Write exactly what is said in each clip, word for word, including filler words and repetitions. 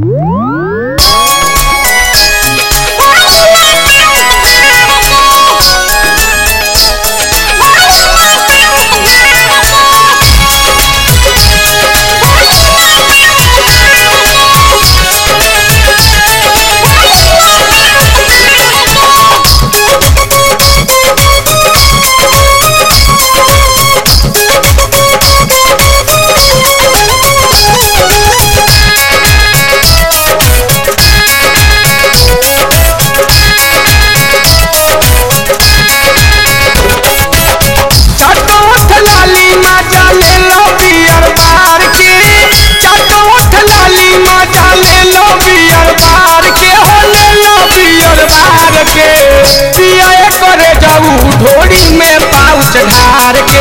ढोड़ी में पाउच ढार के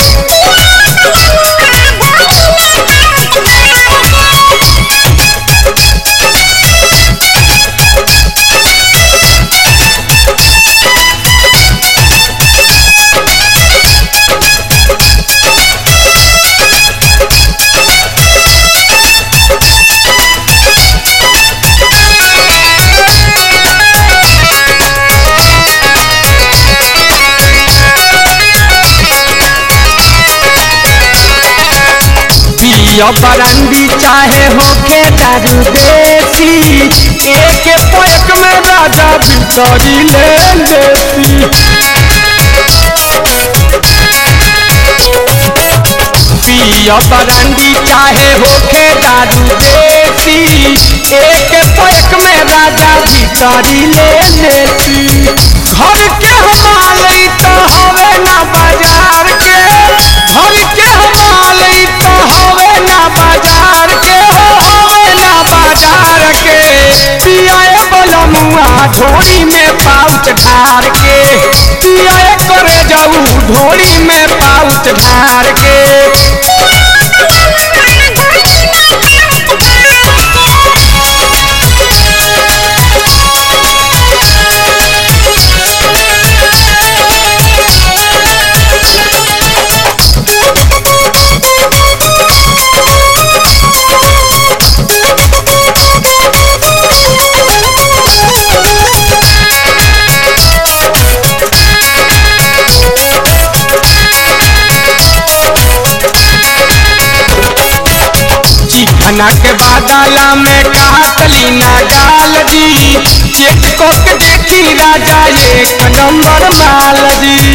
बरांडी चाहे होके दारू देसी एक पैक में राजा भितरी ले लेती पिया बरांडी चाहे होके दारू देसी एक पैक में राजा भितरी ले लेती घर के हमारे तो हवे ना बाजार के घर के हमारे तो हवे ना बाजार के हो हवे ना बाजार के पियाए बलमुआ ढोरी में पाउच ढार के पियाए करे जाऊ ढोरी में पाउच ढार के खाना के बादला में काटली ना गाल जी चेक को के देखी राजा एक नंबर माल जी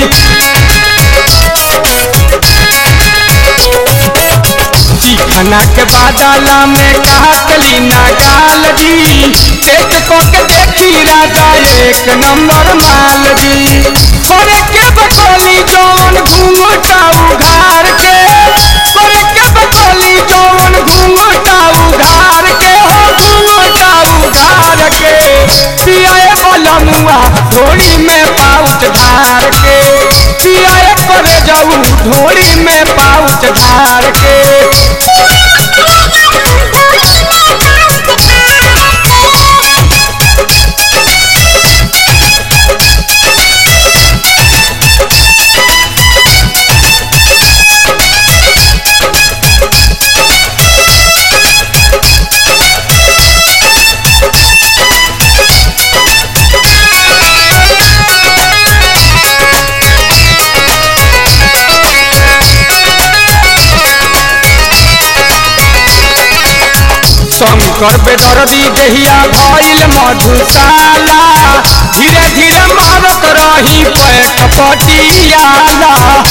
खाना के बादला में काटली ना गाल जी चेक को के देखी राजा एक नंबर माल जी करे के बकली जौन घूंघटा उघार के करे के बकली जौन घूंघटा उघार के हो घूंघटा उघार के पियाए बलमुआ ढोरी में पाउच ढार के पियाए करे जाऊ ढोरी में पाउच ढार के शंकर बेदर्दी देहिया भइल मधुशाला धीरे धीरे मारत रही पैक पटियाला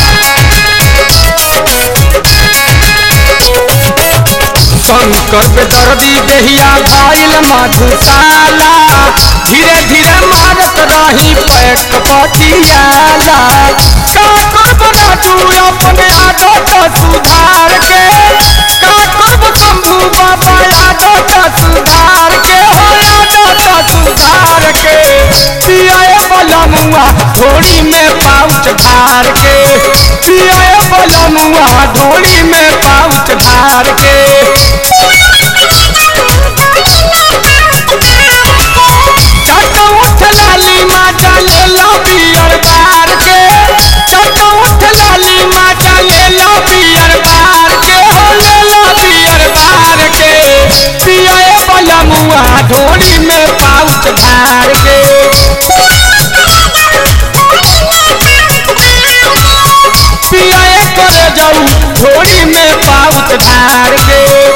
शंकर बेदर्दी देहिया भइल मधुशाला धीरे धीरे मारत रही पैक पटियाला का करब राजू अपने आदत सुधार के का करब शंभू बाबा आदत सुधार के हो आदत सुधार के पियाए बलमुआ ढोरी में पाउच ढार के पियाए बलमुआ ढोरी में पाउच ढार के चट उठ लाली माता ले लो बियर बार के चट उठ लाली माता ले लो बियर बार के हो ले लो बियर बार के पियाए बलमुआ झाड़ के